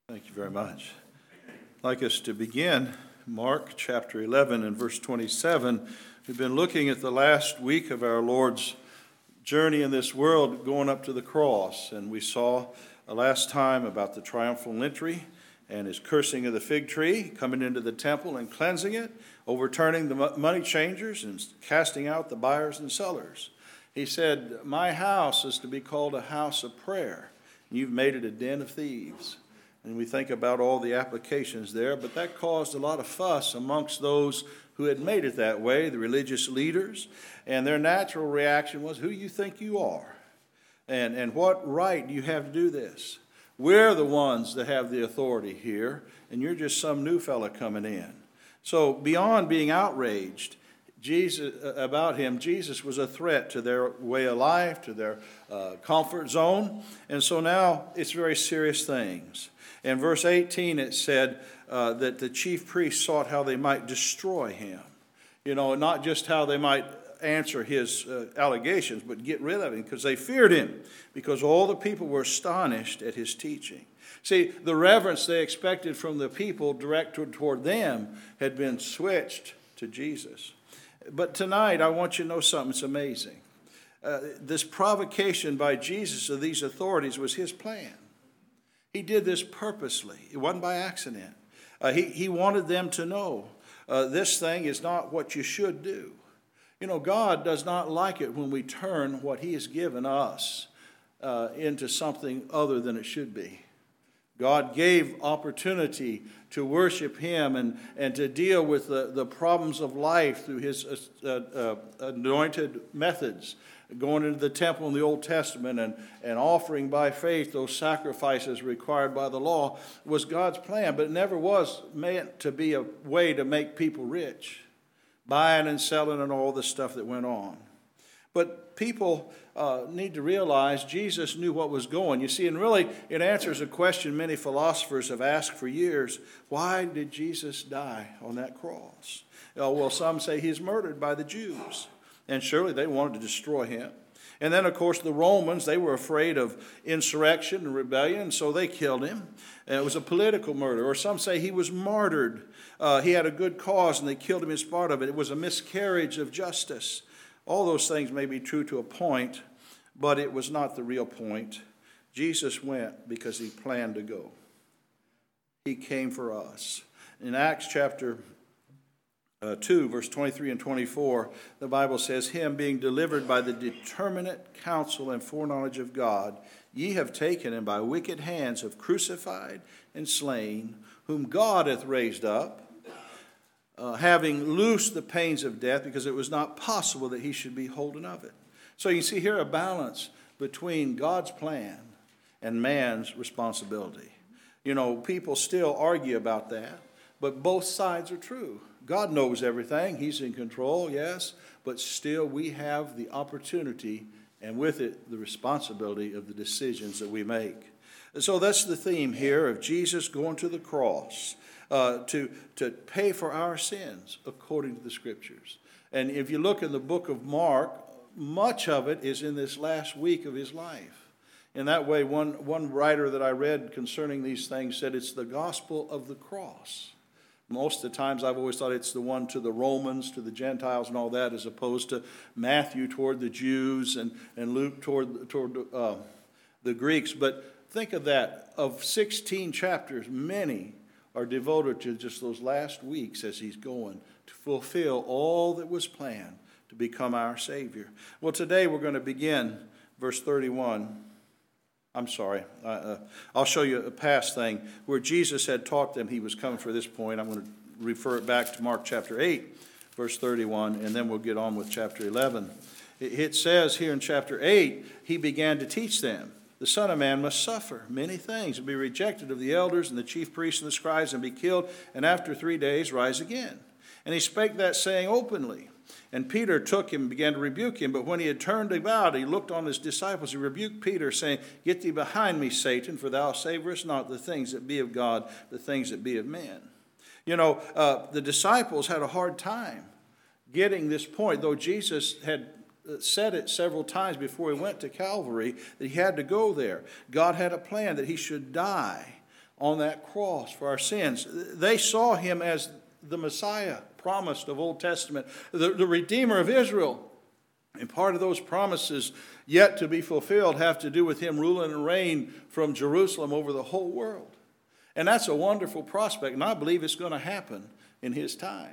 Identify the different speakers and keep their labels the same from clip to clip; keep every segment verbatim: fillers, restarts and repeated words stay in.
Speaker 1: Thank you very much. I'd like us to begin Mark chapter eleven and verse twenty-seven. We've been looking at the last week of our Lord's journey in this world going up to the cross. And we saw uh, last time about the triumphal entry and his cursing of the fig tree, coming into the temple and cleansing it, overturning the money changers and casting out the buyers and sellers. He said, "My house is to be called a house of prayer. You've made it a den of thieves." And we think about all the applications there, but that caused a lot of fuss amongst those who had made it that way, the religious leaders, and their natural reaction was, who you think you are? And, and what right do you have to do this? We're the ones that have the authority here, and you're just some new fella coming in. So beyond being outraged Jesus about him, Jesus was a threat to their way of life, to their uh, comfort zone, and so now it's very serious things. In verse eighteen, it said uh, that the chief priests sought how they might destroy him. You know, not just how they might answer his uh, allegations, but get rid of him, because they feared him, because all the people were astonished at his teaching. See, the reverence they expected from the people directed toward them had been switched to Jesus. But tonight, I want you to know something that's amazing. Uh, this provocation by Jesus of these authorities was his plan. He did this purposely. It wasn't by accident. Uh, he, he wanted them to know uh, this thing is not what you should do. You know, God does not like it when we turn what he has given us uh, into something other than it should be. God gave opportunity to worship him and, and to deal with the, the problems of life through his uh, uh, anointed methods, going into the temple in the Old Testament and, and offering by faith those sacrifices required by the law was God's plan, but it never was meant to be a way to make people rich, buying and selling and all the stuff that went on. But people uh, need to realize Jesus knew what was going. You see, and really it answers a question many philosophers have asked for years. Why did Jesus die on that cross? Uh, well, some say he's murdered by the Jews. And surely they wanted to destroy him. And then, of course, the Romans, they were afraid of insurrection and rebellion, so they killed him. And it was a political murder. Or some say he was martyred. Uh, he had a good cause, and they killed him as part of it. It was a miscarriage of justice. All those things may be true to a point, but it was not the real point. Jesus went because he planned to go. He came for us. In Acts chapter Uh, two, verse twenty-three and twenty-four, the Bible says, "Him being delivered by the determinate counsel and foreknowledge of God, ye have taken and by wicked hands have crucified and slain, whom God hath raised up, uh, having loosed the pains of death, because it was not possible that he should be holden of it." So you see here a balance between God's plan and man's responsibility. You know, people still argue about that, but both sides are true. God knows everything. He's in control, yes, but still we have the opportunity and with it the responsibility of the decisions that we make. And so that's the theme here of Jesus going to the cross uh, to, to pay for our sins according to the Scriptures. And if you look in the book of Mark, much of it is in this last week of his life. In that way, one, one writer that I read concerning these things said it's the gospel of the cross. Most of the times I've always thought it's the one to the Romans, to the Gentiles and all that, as opposed to Matthew toward the Jews and, and Luke toward, toward uh, the Greeks. But think of that. Of sixteen chapters, many are devoted to just those last weeks as he's going to fulfill all that was planned to become our Savior. Well, today we're going to begin verse thirty-one. I'm sorry, uh, uh, I'll show you a past thing where Jesus had taught them he was coming for this point. I'm going to refer it back to Mark chapter eight, verse thirty-one, and then we'll get on with chapter eleven. It, it says here in chapter eight, he began to teach them, the Son of Man must suffer many things and be rejected of the elders and the chief priests and the scribes and be killed, and after three days rise again. And he spake that saying openly. And Peter took him and began to rebuke him. But when he had turned about, he looked on his disciples. He rebuked Peter, saying, "Get thee behind me, Satan, for thou savorest not the things that be of God, the things that be of men." You know, uh, the disciples had a hard time getting this point, though Jesus had said it several times before he went to Calvary, that he had to go there. God had a plan that he should die on that cross for our sins. They saw him as the Messiah promised of Old Testament, the, the Redeemer of Israel. And part of those promises yet to be fulfilled have to do with him ruling and reign from Jerusalem over the whole world. And that's a wonderful prospect, and I believe it's going to happen in his time.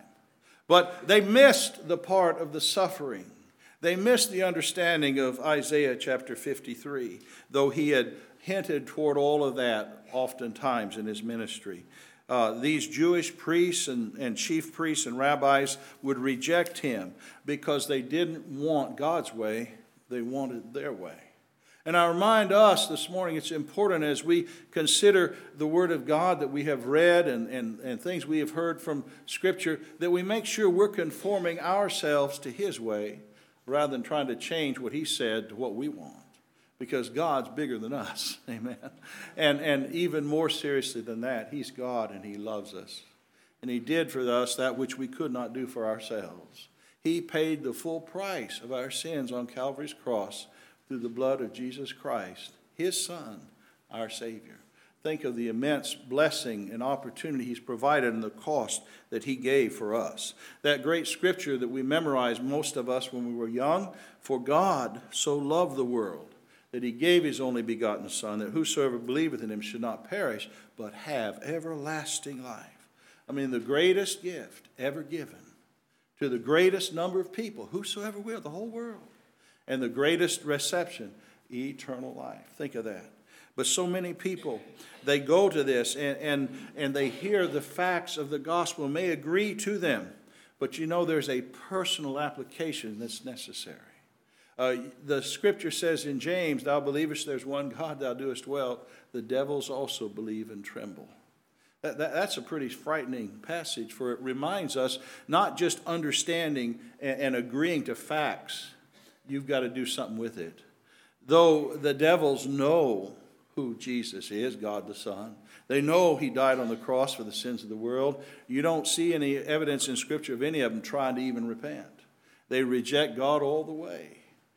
Speaker 1: But they missed the part of the suffering. They missed the understanding of Isaiah chapter fifty-three, though he had hinted toward all of that oftentimes in his ministry. Uh, these Jewish priests and, and chief priests and rabbis would reject him because they didn't want God's way, they wanted their way. And I remind us this morning, it's important as we consider the Word of God that we have read and, and, and things we have heard from Scripture, that we make sure we're conforming ourselves to his way rather than trying to change what he said to what we want. Because God's bigger than us, amen. And, and even more seriously than that, he's God and he loves us. And he did for us that which we could not do for ourselves. He paid the full price of our sins on Calvary's cross through the blood of Jesus Christ, his Son, our Savior. Think of the immense blessing and opportunity he's provided and the cost that he gave for us. That great scripture that we memorized, most of us, when we were young, for God so loved the world, that he gave his only begotten Son, that whosoever believeth in him should not perish, but have everlasting life. I mean, the greatest gift ever given to the greatest number of people, whosoever will, the whole world. And the greatest reception, eternal life. Think of that. But so many people, they go to this and, and, and they hear the facts of the gospel and may agree to them. But you know there's a personal application that's necessary. Uh, the scripture says in James, thou believest there's one God, thou doest well. The devils also believe and tremble. That, that, that's a pretty frightening passage, for it reminds us not just understanding and, and agreeing to facts. You've got to do something with it. Though the devils know who Jesus is, God the Son, they know he died on the cross for the sins of the world. You don't see any evidence in Scripture of any of them trying to even repent. They reject God all the way.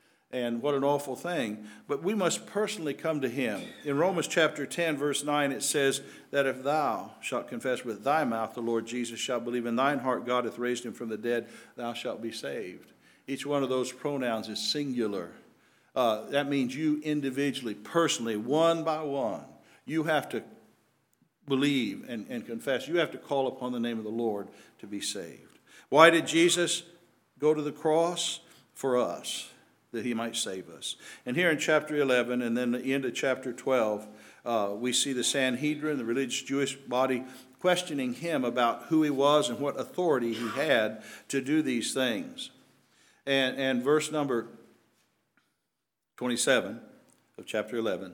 Speaker 1: And what an awful thing. But we must personally come to him. In Romans chapter ten, verse nine, it says that if thou shalt confess with thy mouth the Lord Jesus, shalt believe in thine heart God hath raised him from the dead, thou shalt be saved. Each one of those pronouns is singular. Uh, that means you individually, personally, one by one, you have to believe and, and confess. You have to call upon the name of the Lord to be saved. Why did Jesus go to the cross? For us, that he might save us. And here in chapter eleven and then the end of chapter twelve, uh, we see the Sanhedrin, the religious Jewish body, questioning him about who he was and what authority he had to do these things. And, and verse number twenty-seven of chapter eleven.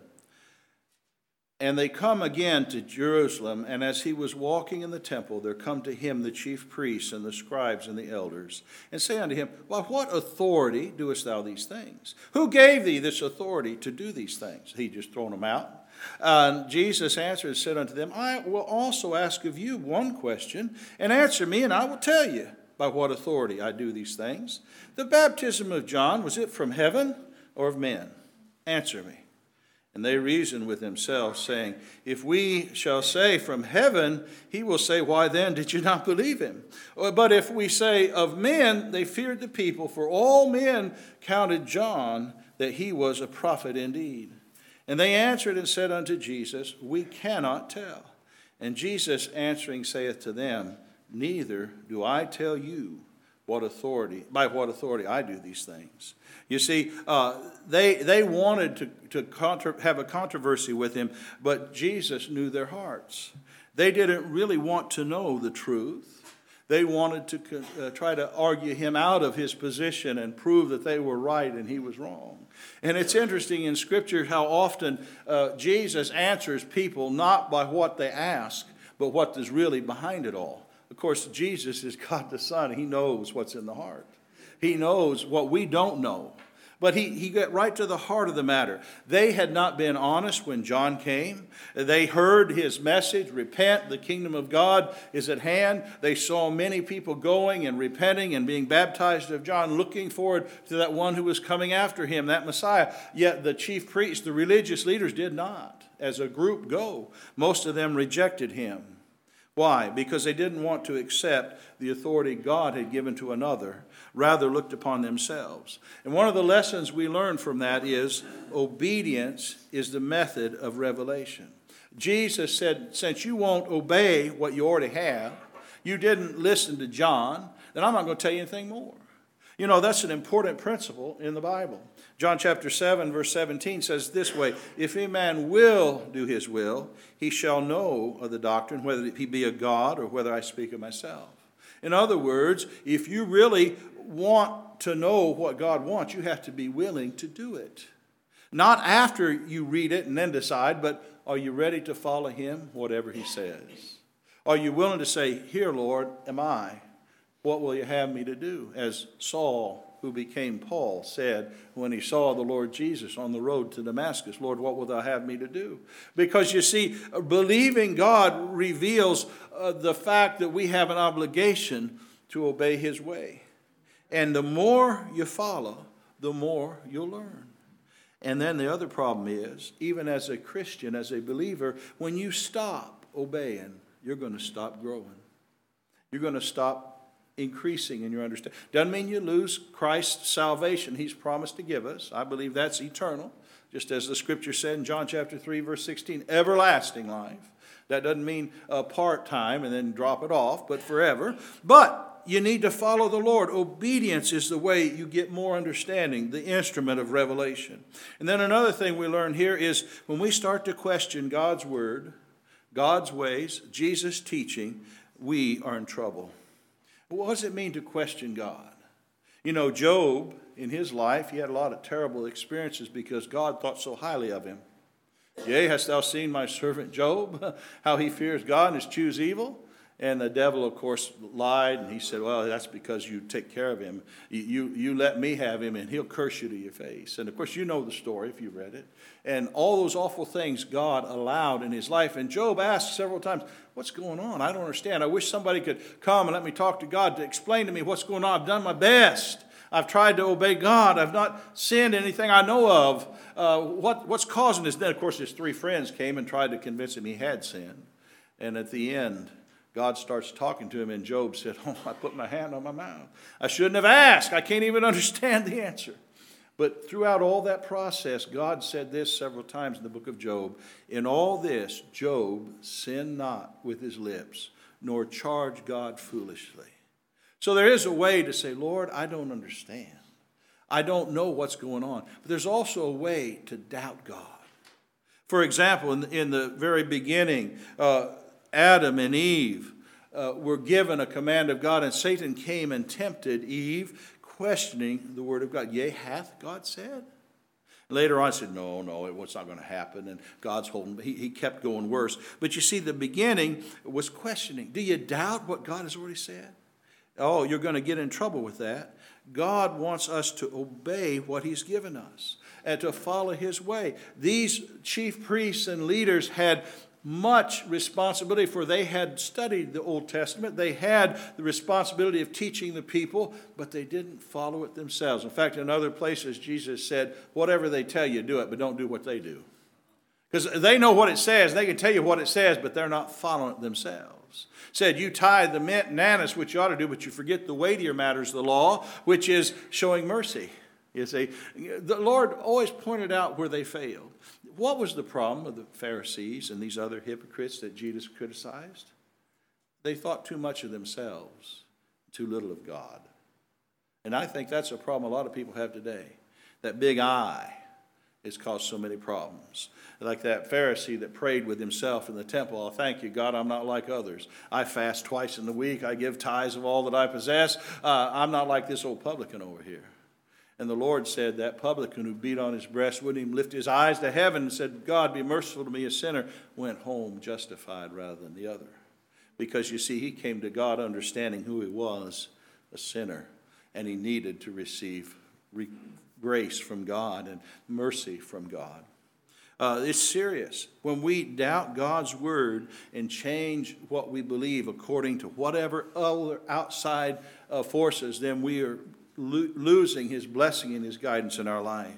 Speaker 1: And they come again to Jerusalem, and as he was walking in the temple, there come to him the chief priests and the scribes and the elders, and say unto him, By what authority doest thou these things? Who gave thee this authority to do these things? He just thrown them out. And Jesus answered and said unto them, I will also ask of you one question, and answer me, and I will tell you by what authority I do these things. The baptism of John, was it from heaven or of men? Answer me. And they reasoned with themselves, saying, If we shall say from heaven, he will say, Why then did you not believe him? But if we say of men, they feared the people, for all men counted John that he was a prophet indeed. And they answered and said unto Jesus, We cannot tell. And Jesus answering saith to them, Neither do I tell you what authority, by what authority I do these things. You see, uh, they they wanted to, to contra- have a controversy with him, but Jesus knew their hearts. They didn't really want to know the truth. They wanted to uh, try to argue him out of his position and prove that they were right and he was wrong. And it's interesting in Scripture how often uh, Jesus answers people not by what they ask, but what is really behind it all. Of course, Jesus is God the Son. He knows what's in the heart. He knows what we don't know. But he, he got right to the heart of the matter. They had not been honest when John came. They heard his message, repent, the kingdom of God is at hand. They saw many people going and repenting and being baptized of John, looking forward to that one who was coming after him, that Messiah. Yet the chief priests, the religious leaders, did not. as a group go. Most of them rejected him. Why? Because they didn't want to accept the authority God had given to another, rather looked upon themselves. And one of the lessons we learn from that is obedience is the method of revelation. Jesus said, since you won't obey what you already have, you didn't listen to John, then I'm not going to tell you anything more. You know, that's an important principle in the Bible. John chapter seven, verse seventeen says this way, if a man will do his will, he shall know of the doctrine, whether he be a God or whether I speak of myself. In other words, if you really want to know what God wants, you have to be willing to do it. Not after you read it and then decide, but are you ready to follow him, whatever he says? Are you willing to say, here, Lord, am I? What will you have me to do? As Saul, who became Paul, said when he saw the Lord Jesus on the road to Damascus, Lord, what will thou have me to do? Because you see, believing God reveals uh, the fact that we have an obligation to obey his way. And the more you follow, the more you'll learn. And then the other problem is, even as a Christian, as a believer, when you stop obeying, you're going to stop growing. You're going to stop increasing in your understanding. Doesn't mean you lose Christ's salvation he's promised to give us. I believe that's eternal. Just as the scripture said in John chapter three, verse sixteen, everlasting life. That doesn't mean uh, part-time and then drop it off, but forever. But you need to follow the Lord. Obedience is the way you get more understanding, the instrument of revelation. And then another thing we learn here is when we start to question God's word, God's ways, Jesus' teaching, we are in trouble. What does it mean to question God? You know, Job, in his life, he had a lot of terrible experiences because God thought so highly of him. Yea, hast thou seen my servant Job, how he fears God and eschews evil? And the devil, of course, lied, and he said, well, that's because you take care of him. You, you, you let me have him, and he'll curse you to your face. And, of course, you know the story if you read it. And all those awful things God allowed in his life. And Job asked several times, what's going on? I don't understand. I wish somebody could come and let me talk to God to explain to me what's going on. I've done my best. I've tried to obey God. I've not sinned anything I know of. Uh, what, what's causing this? Then, of course, his three friends came and tried to convince him he had sinned. And at the end, God starts talking to him, and Job said, oh, I put my hand on my mouth. I shouldn't have asked. I can't even understand the answer. But throughout all that process, God said this several times in the book of Job. In all this, Job sinned not with his lips, nor charged God foolishly. So there is a way to say, Lord, I don't understand. I don't know what's going on. But there's also a way to doubt God. For example, in, in the very beginning, uh, Adam and Eve uh, were given a command of God, and Satan came and tempted Eve, questioning the word of God. Yea, hath God said? Later on, I said, no, no, it's not going to happen. And God's holding, he, he kept going worse. But you see, the beginning was questioning. Do you doubt what God has already said? Oh, you're going to get in trouble with that. God wants us to obey what he's given us and to follow his way. These chief priests and leaders had much responsibility, for they had studied the Old Testament. They had the responsibility of teaching the people, but they didn't follow it themselves. In fact, in other places, Jesus said, whatever they tell you, do it, but don't do what they do. Because they know what it says. They can tell you what it says, but they're not following it themselves. Said, you tithe the mint and anise, which you ought to do, but you forget the weightier matters of the law, which is showing mercy. You see, the Lord always pointed out where they failed. What was the problem of the Pharisees and these other hypocrites that Jesus criticized? They thought too much of themselves, too little of God. And I think that's a problem a lot of people have today. That big I has caused so many problems. Like that Pharisee that prayed with himself in the temple, oh, thank you, God, I'm not like others. I fast twice in the week. I give tithes of all that I possess. Uh, I'm not like this old publican over here. And the Lord said that publican who beat on his breast wouldn't even lift his eyes to heaven and said, God, be merciful to me, a sinner, went home justified rather than the other. Because you see, he came to God understanding who he was, a sinner, and he needed to receive re- grace from God and mercy from God. Uh, it's serious. When we doubt God's word and change what we believe according to whatever other outside uh, forces, then we are losing his blessing and his guidance in our life.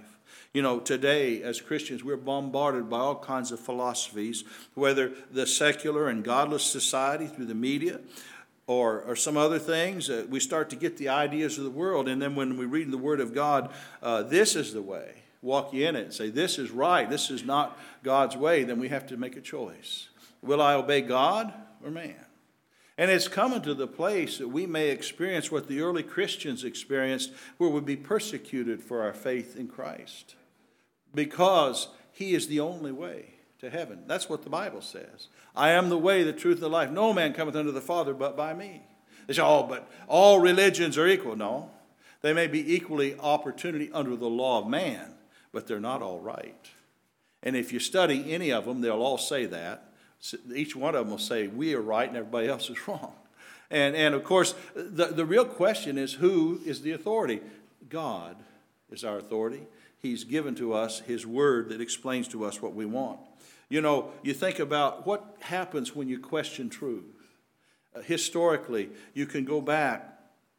Speaker 1: You know, today as Christians, we're bombarded by all kinds of philosophies, whether the secular and godless society through the media or, or some other things. Uh, we start to get the ideas of the world, and then when we read the Word of God, uh, this is the way. Walk ye in it and say, this is right, this is not God's way, then we have to make a choice. Will I obey God or man? And it's coming to the place that we may experience what the early Christians experienced, where we'd be persecuted for our faith in Christ, because he is the only way to heaven. That's what the Bible says. I am the way, the truth, and the life. No man cometh unto the Father but by me. They say, oh, but all religions are equal. No, they may be equally opportunity under the law of man, but they're not all right. And if you study any of them, they'll all say that. Each one of them will say, we are right and everybody else is wrong. And, and of course, the, the real question is, who is the authority? God is our authority. He's given to us his word that explains to us what we want. You know, you think about what happens when you question truth. Uh, historically, you can go back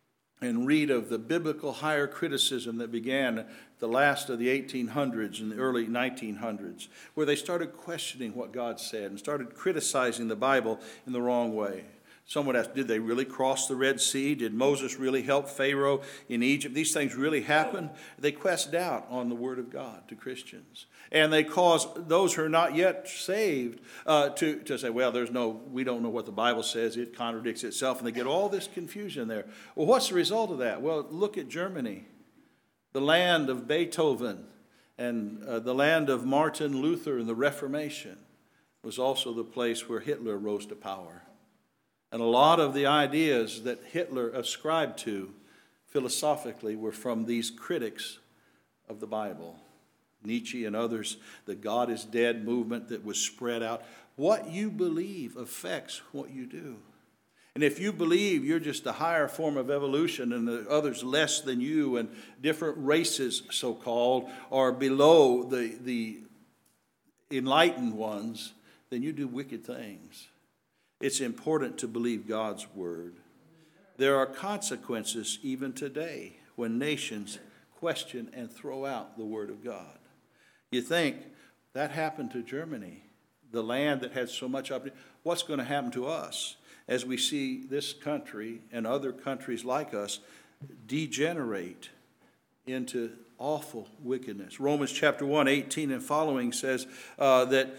Speaker 1: and read of the biblical higher criticism that began the last of the eighteen hundreds and the early nineteen hundreds, where they started questioning what God said and started criticizing the Bible in the wrong way. Someone asked, did they really cross the Red Sea? Did Moses really help Pharaoh in Egypt? These things really happened? They cast doubt on the Word of God to Christians. And they cause those who are not yet saved uh, to, to say, well, there's no, we don't know what the Bible says. It contradicts itself. And they get all this confusion there. Well, what's the result of that? Well, look at Germany, the land of Beethoven and uh, the land of Martin Luther and the Reformation was also the place where Hitler rose to power. And a lot of the ideas that Hitler ascribed to philosophically were from these critics of the Bible. Nietzsche and others, the God is dead movement that was spread out. What you believe affects what you do. And if you believe you're just a higher form of evolution and the others less than you and different races, so-called, are below the, the enlightened ones, then you do wicked things. It's important to believe God's word. There are consequences even today when nations question and throw out the word of God. You think that happened to Germany, the land that had so much opportunity. What's going to happen to us as we see this country and other countries like us degenerate into awful wickedness? Romans chapter one, eighteen and following says uh, that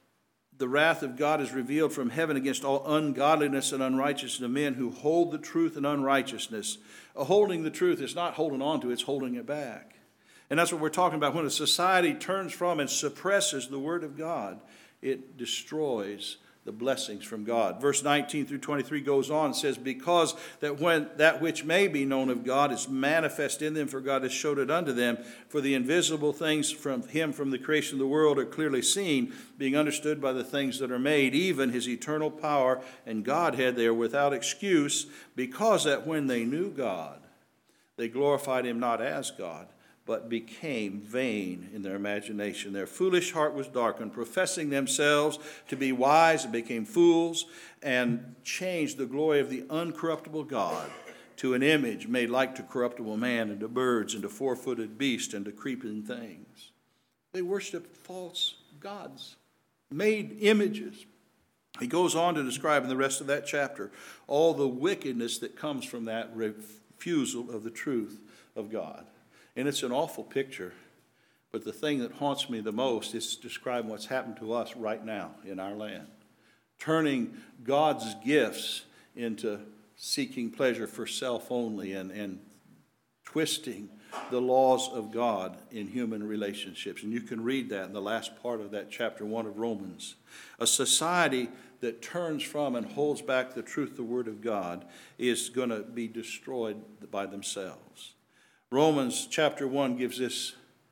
Speaker 1: the wrath of God is revealed from heaven against all ungodliness and unrighteousness of men who hold the truth in unrighteousness. Uh, holding the truth is not holding on to it, it's holding it back. And that's what we're talking about. When a society turns from and suppresses the word of God, it destroys the blessings from God. Verse nineteen through twenty-three goes on and says, because that when that which may be known of God is manifest in them, for God has showed it unto them. For the invisible things from him from the creation of the world are clearly seen, being understood by the things that are made, even his eternal power and Godhead. They are without excuse, because that when they knew God, they glorified him not as God, but became vain in their imagination. Their foolish heart was darkened, professing themselves to be wise, and became fools, and changed the glory of the uncorruptible God to an image made like to corruptible man, and to birds, and to four-footed beasts, and to creeping things. They worshiped false gods, made images. He goes on to describe in the rest of that chapter all the wickedness that comes from that refusal of the truth of God. And it's an awful picture, but the thing that haunts me the most is describing what's happened to us right now in our land. Turning God's gifts into seeking pleasure for self only, and, and twisting the laws of God in human relationships. And you can read that in the last part of that chapter one of Romans. A society that turns from and holds back the truth, the word of God, is going to be destroyed by themselves. Romans chapter one gives this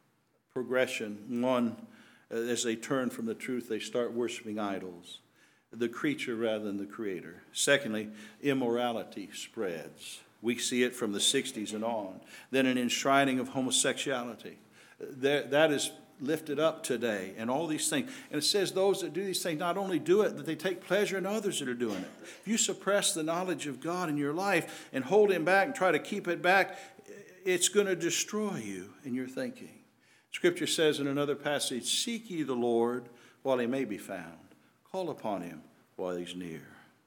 Speaker 1: progression. One, as they turn from the truth, they start worshiping idols, the creature rather than the creator. Secondly, immorality spreads. We see it from the sixties and on. Then an enshrining of homosexuality. That is lifted up today, and all these things. And it says those that do these things not only do it, but they take pleasure in others that are doing it. If you suppress the knowledge of God in your life and hold him back and try to keep it back, it's going to destroy you in your thinking. Scripture says in another passage, seek ye the Lord while he may be found. Call upon him while he's near.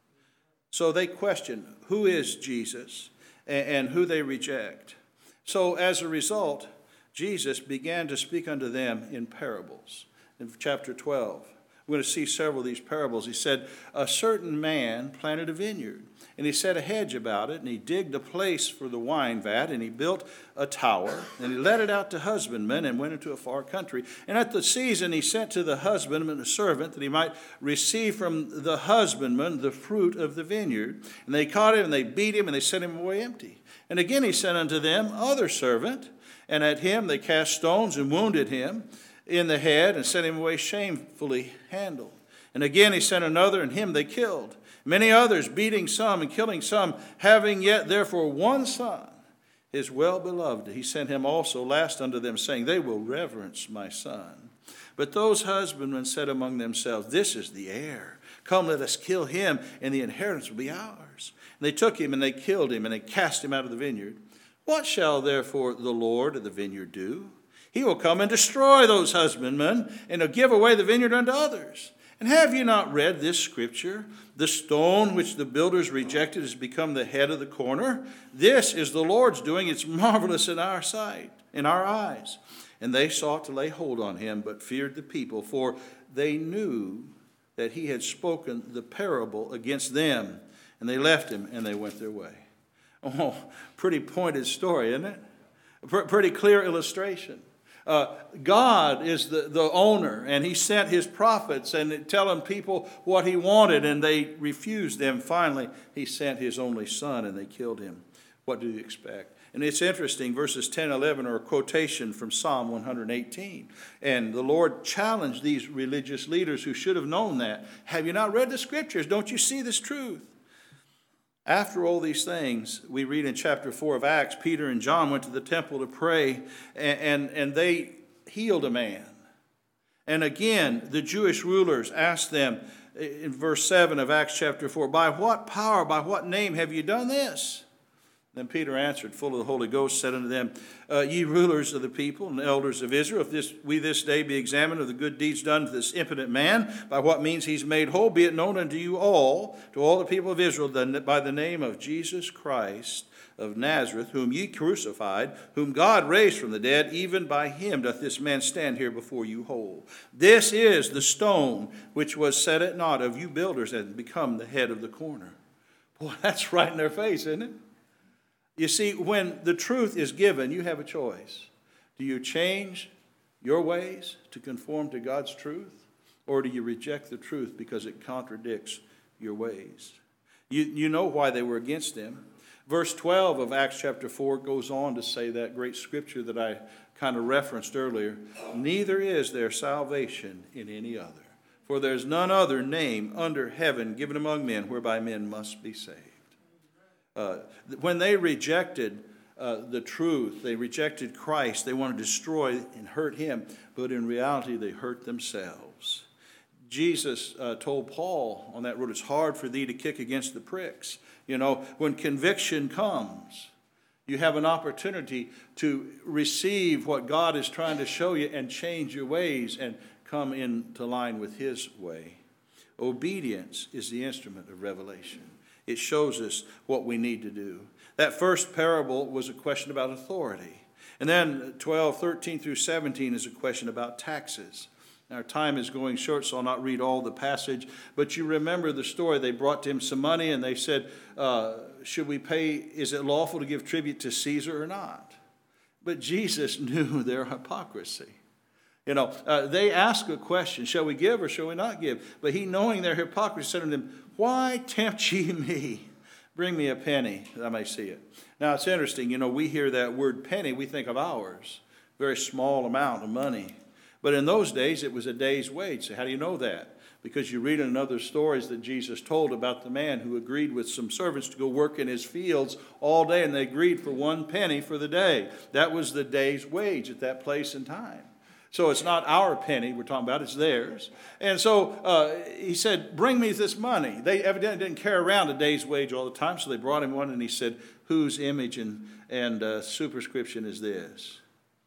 Speaker 1: So they question who is Jesus and who they reject. So as a result, Jesus began to speak unto them in parables. In chapter twelve, we're going to see several of these parables. He said, a certain man planted a vineyard, and he set a hedge about it, and he digged a place for the wine vat, and he built a tower, and he let it out to husbandmen, and went into a far country. And at the season he sent to the husbandman a servant, that he might receive from the husbandman the fruit of the vineyard. And they caught him, and they beat him, and they sent him away empty. And again he sent unto them other servant, and at him they cast stones and wounded him in the head, and sent him away shamefully handled. And again he sent another, and him they killed. Many others, beating some and killing some, having yet therefore one son, his well-beloved, he sent him also last unto them, saying, they will reverence my son. But those husbandmen said among themselves, this is the heir. Come, let us kill him, and the inheritance will be ours. And they took him, and they killed him, and they cast him out of the vineyard. What shall therefore the Lord of the vineyard do? He will come and destroy those husbandmen, and will give away the vineyard unto others. And have you not read this scripture? The stone which the builders rejected has become the head of the corner. This is the Lord's doing. It's marvelous in our sight, in our eyes. And they sought to lay hold on him, but feared the people, for they knew that he had spoken the parable against them. And they left him, and they went their way. Oh, pretty pointed story, isn't it? A pretty clear illustration. Uh, God is the, the owner, and he sent his prophets and telling people what he wanted, and they refused them. Finally, he sent his only son, and they killed him. What do you expect? And it's interesting, verses ten and eleven are a quotation from Psalm one eighteen. And the Lord challenged these religious leaders who should have known that. Have you not read the scriptures? Don't you see this truth? After all these things, we read in chapter four of Acts, Peter and John went to the temple to pray, and, and, and they healed a man. And again, the Jewish rulers asked them in verse seven of Acts chapter four, by what power, by what name have you done this? Then Peter answered, full of the Holy Ghost, said unto them, uh, ye rulers of the people and elders of Israel, if this, we this day be examined of the good deeds done to this impotent man, by what means he's made whole, be it known unto you all, to all the people of Israel, that by the name of Jesus Christ of Nazareth, whom ye crucified, whom God raised from the dead, even by him doth this man stand here before you whole. This is the stone which was set at naught of you builders, and become the head of the corner. Boy, that's right in their face, isn't it? You see, when the truth is given, you have a choice. Do you change your ways to conform to God's truth? Or do you reject the truth because it contradicts your ways? You, you know why they were against him. Verse twelve of Acts chapter four goes on to say that great scripture that I kind of referenced earlier. Neither is there salvation in any other. For there's none other name under heaven given among men whereby men must be saved. Uh, when they rejected uh, the truth, they rejected Christ, they wanted to destroy and hurt him, but in reality they hurt themselves. Jesus uh, told Paul on that road, it's hard for thee to kick against the pricks. You know, when conviction comes, you have an opportunity to receive what God is trying to show you and change your ways and come into line with his way. Obedience is the instrument of revelation. It shows us what we need to do. That first parable was a question about authority. And then twelve, thirteen through seventeen is a question about taxes. Our time is going short, so I'll not read all the passage. But you remember the story. They brought to him some money, and they said, uh, should we pay, is it lawful to give tribute to Caesar or not? But Jesus knew their hypocrisy. You know, uh, they asked a question, shall we give or shall we not give? But he, knowing their hypocrisy, said to them, why tempt ye me? Bring me a penny that I may see it. Now, it's interesting. You know, we hear that word penny, we think of ours. Very small amount of money. But in those days, it was a day's wage. So how do you know that? Because you read in other stories that Jesus told about the man who agreed with some servants to go work in his fields all day, and they agreed for one penny for the day. That was the day's wage at that place and time. So it's not our penny we're talking about, it's theirs. And so uh, he said, bring me this money. They evidently didn't carry around a day's wage all the time, so they brought him one, and he said, whose image and, and uh, superscription is this?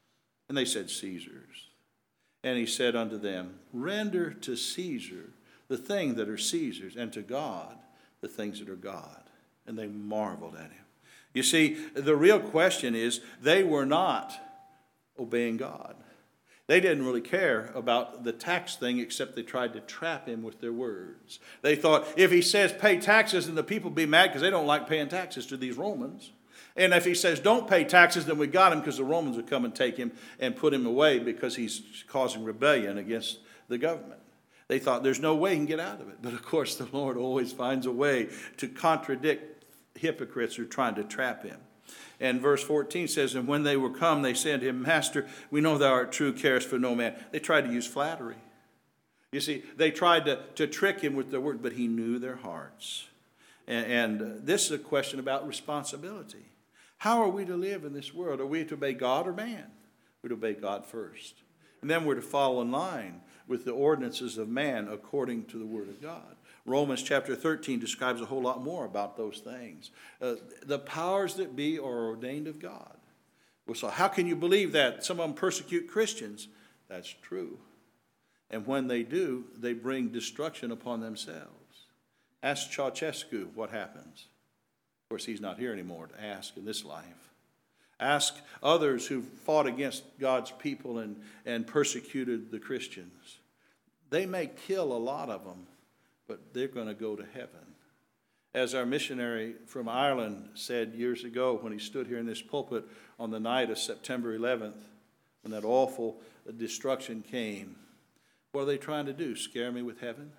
Speaker 1: And they said, Caesar's. And he said unto them, render to Caesar the things that are Caesar's, and to God the things that are God. And they marveled at him. You see, the real question is, they were not obeying God. They didn't really care about the tax thing, except they tried to trap him with their words. They thought, if he says pay taxes, then the people will be mad because they don't like paying taxes to these Romans. And if he says don't pay taxes, then we got him because the Romans would come and take him and put him away because he's causing rebellion against the government. They thought there's no way he can get out of it. But of course, the Lord always finds a way to contradict hypocrites who are trying to trap him. And verse fourteen says, and when they were come, they said to him, Master, we know thou art true, carest for no man. They tried to use flattery. You see, they tried to, to trick him with their word, but he knew their hearts. And, and this is a question about responsibility. How are we to live in this world? Are we to obey God or man? We're to obey God first. And then we're to follow in line with the ordinances of man according to the word of God. Romans chapter thirteen describes a whole lot more about those things. Uh, the powers that be are ordained of God. Well, so how can you believe that? Some of them persecute Christians. That's true. And when they do, they bring destruction upon themselves. Ask Ceausescu what happens. Of course, he's not here anymore to ask in this life. Ask others who've fought against God's people and, and persecuted the Christians. They may kill a lot of them, but they're going to go to heaven. As our missionary from Ireland said years ago when he stood here in this pulpit on the night of September eleventh, when that awful destruction came, what are they trying to do? Scare me with heaven?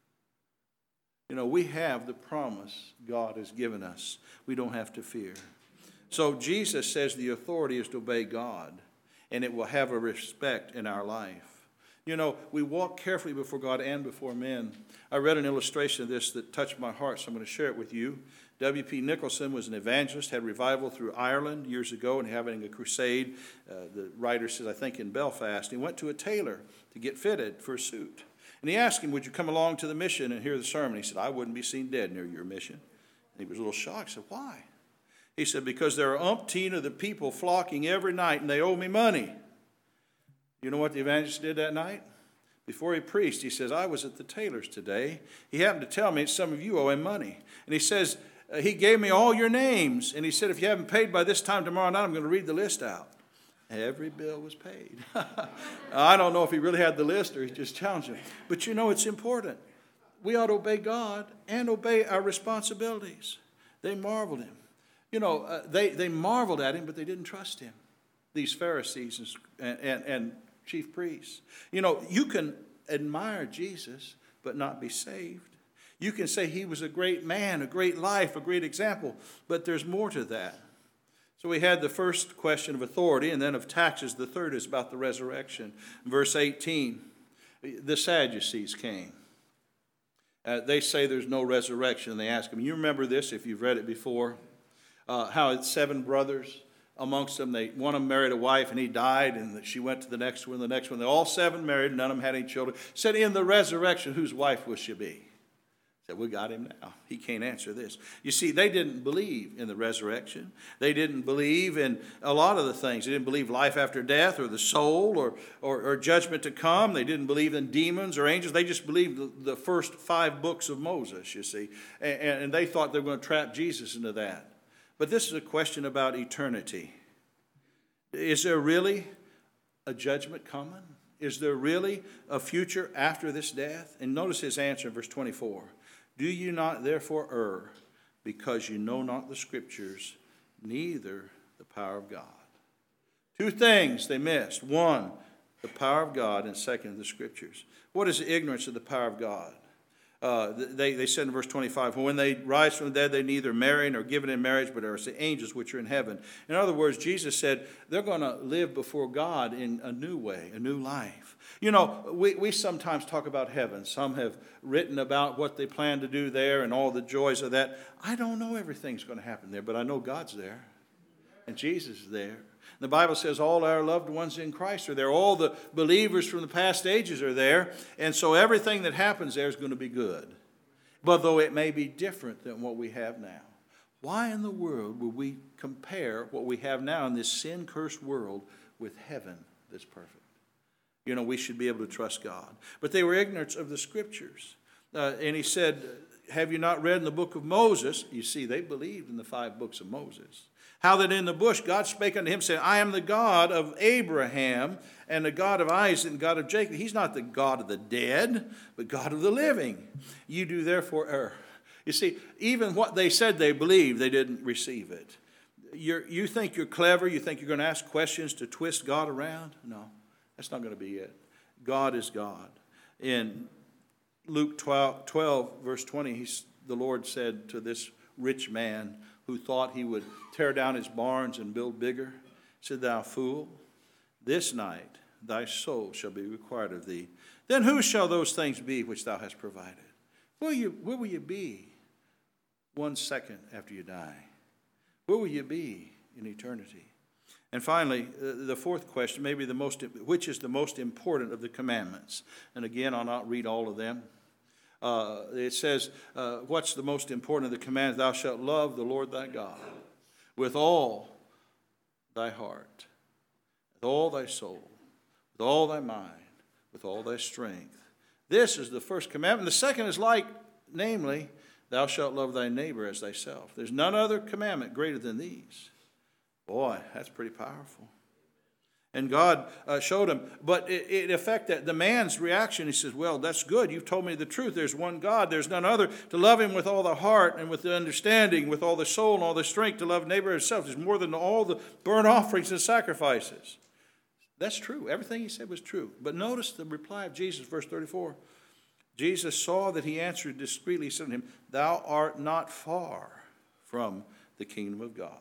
Speaker 1: You know, we have the promise God has given us. We don't have to fear. So Jesus says the authority is to obey God, and it will have a respect in our life. You know, we walk carefully before God and before men. I read an illustration of this that touched my heart, so I'm going to share it with you. W P Nicholson was an evangelist, had revival through Ireland years ago and having a crusade. Uh, the writer says, I think, in Belfast. He went to a tailor to get fitted for a suit. And he asked him, would you come along to the mission and hear the sermon? He said, I wouldn't be seen dead near your mission. And he was a little shocked. He said, why? He said, because there are umpteen of the people flocking every night and they owe me money. You know what the evangelist did that night? Before he preached, he says, I was at the tailor's today. He happened to tell me some of you owe him money. And he says, uh, he gave me all your names. And he said, if you haven't paid by this time tomorrow night, I'm going to read the list out. Every bill was paid. I don't know if he really had the list or he just challenged him. But you know, it's important. We ought to obey God and obey our responsibilities. They marveled him. You know, uh, they, they marveled at him, but they didn't trust him. These Pharisees and, and, and chief priests. You know, you can admire Jesus, but not be saved. You can say he was a great man, a great life, a great example, but there's more to that. So we had the first question of authority and then of taxes. The third is about the resurrection. Verse eighteen, the Sadducees came. Uh, they say there's no resurrection. And they ask him, you remember this if you've read it before, uh, how it's seven brothers. Amongst them, they one of them married a wife and he died, and she went to the next one, the next one. They all seven married, none of them had any children. Said, in the resurrection, whose wife will she be? Said, we got him now. He can't answer this. You see, they didn't believe in the resurrection. They didn't believe in a lot of the things. They didn't believe life after death or the soul or, or, or judgment to come. They didn't believe in demons or angels. They just believed the, the first five books of Moses, you see. And, and they thought they were going to trap Jesus into that. But this is a question about eternity. Is there really a judgment coming? Is there really a future after this death? And notice his answer in verse twenty-four. Do you not therefore err, because you know not the Scriptures, neither the power of God? Two things they missed. One, the power of God, and second, the Scriptures. What is the ignorance of the power of God? Uh, they, they said in verse twenty-five, when they rise from the dead, they neither marry nor given in marriage, but are the angels which are in heaven. In other words, Jesus said they're going to live before God in a new way, a new life. You know, we, we sometimes talk about heaven. Some have written about what they plan to do there and all the joys of that. I don't know everything's going to happen there, but I know God's there and Jesus is there. The Bible says all our loved ones in Christ are there. All the believers from the past ages are there. And so everything that happens there is going to be good. But though it may be different than what we have now. Why in the world would we compare what we have now in this sin-cursed world with heaven that's perfect. You know, we should be able to trust God. But they were ignorant of the Scriptures. Uh, and he said, have you not read in the book of Moses? You see, they believed in the five books of Moses. How that in the bush God spake unto him, saying, I am the God of Abraham, and the God of Isaac, and God of Jacob. He's not the God of the dead, but God of the living. You do therefore err. You see, even what they said they believed, they didn't receive it. You're, you think you're clever, you think you're going to ask questions to twist God around? No, that's not going to be it. God is God. In Luke twelve, twelve verse twenty, he's, the Lord said to this rich man who thought he would tear down his barns and build bigger, said, thou fool, this night thy soul shall be required of thee. Then whose shall those things be which thou hast provided? Where will you, where will you be one second after you die? Where will you be in eternity? And finally, uh, the fourth question, maybe the most, which is the most important of the commandments? And again, I'll not read all of them. Uh, it says, uh, what's the most important of the commandments? Thou shalt love the Lord thy God with all thy heart, with all thy soul, with all thy mind, with all thy strength. This is the first commandment. The second is like, namely, thou shalt love thy neighbor as thyself. There's none other commandment greater than these. Boy, that's pretty powerful. And God uh, showed him, but it, it affected the man's reaction. He says, well, that's good. You've told me the truth. There's one God. There's none other. To love him with all the heart and with the understanding, with all the soul and all the strength, to love neighbor as himself is more than all the burnt offerings and sacrifices. That's true. Everything he said was true. But notice the reply of Jesus, verse thirty-four. Jesus saw that he answered discreetly, said to him, thou art not far from the kingdom of God.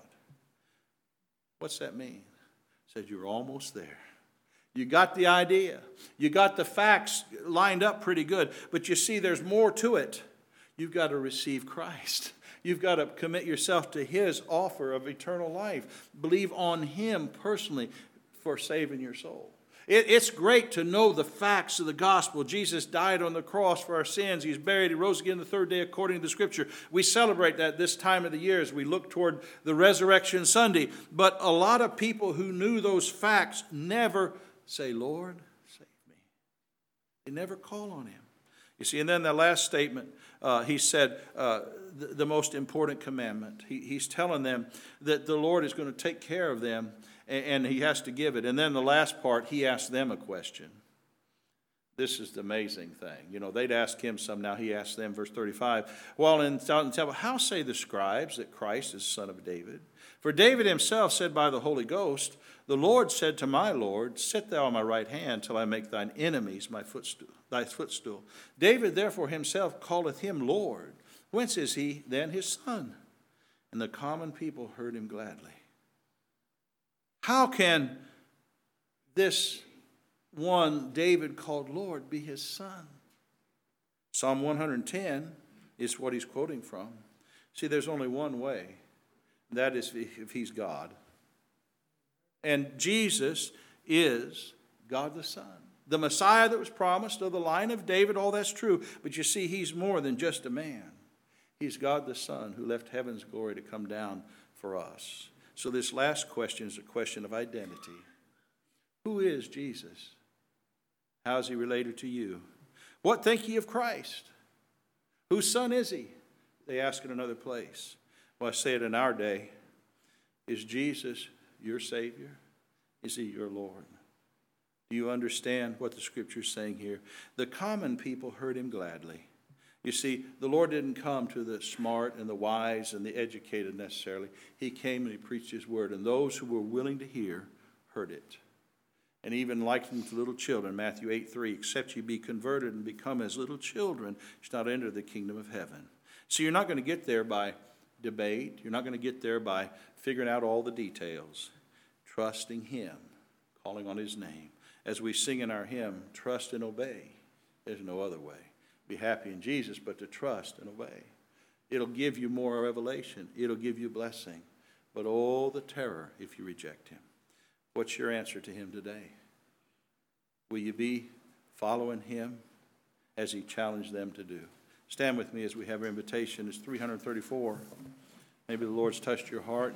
Speaker 1: What's that mean? He said, you're almost there. You got the idea. You got the facts lined up pretty good. But you see, there's more to it. You've got to receive Christ. You've got to commit yourself to his offer of eternal life. Believe on him personally for saving your soul. It, it's great to know the facts of the gospel. Jesus died on the cross for our sins. He's buried. He rose again the third day according to the Scripture. We celebrate that this time of the year as we look toward the Resurrection Sunday. But a lot of people who knew those facts never say, Lord, save me. They never call on him. You see, and then the last statement, uh, he said uh, the, the most important commandment. He, he's telling them that the Lord is going to take care of them, and he has to give it. And then the last part, he asked them a question. This is the amazing thing. You know, they'd ask him some. Now he asked them, verse thirty-five. While in the temple, how say the scribes that Christ is son of David? For David himself said by the Holy Ghost, the Lord said to my Lord, sit thou on my right hand till I make thine enemies my footstool, thy footstool. David therefore himself calleth him Lord. Whence is he then his son? And the common people heard him gladly. How can this one David called Lord be his son? Psalm one hundred ten is what he's quoting from. See, there's only one way. That is if he's God. And Jesus is God the Son. The Messiah that was promised of the line of David, all that's true. But you see, he's more than just a man. He's God the Son who left heaven's glory to come down for us. So this last question is a question of identity. Who is Jesus? How is he related to you? What think ye of Christ? Whose son is he? They ask in another place. Well, I say it in our day. Is Jesus your Savior? Is he your Lord? Do you understand what the Scripture is saying here? The common people heard him gladly. You see, the Lord didn't come to the smart and the wise and the educated necessarily. He came and he preached his word, and those who were willing to hear heard it. And even likened to little children, Matthew eight three, except ye be converted and become as little children, you shall not enter the kingdom of heaven. So you're not going to get there by debate. You're not going to get there by figuring out all the details. Trusting him, calling on his name. As we sing in our hymn, trust and obey. There's no other way. Be happy in Jesus, but to trust and obey. It'll give you more revelation. It'll give you blessing. But oh, the terror if you reject him. What's your answer to him today? Will you be following him as he challenged them to do? Stand with me as we have our invitation. It's three thirty-four. Maybe the Lord's touched your heart.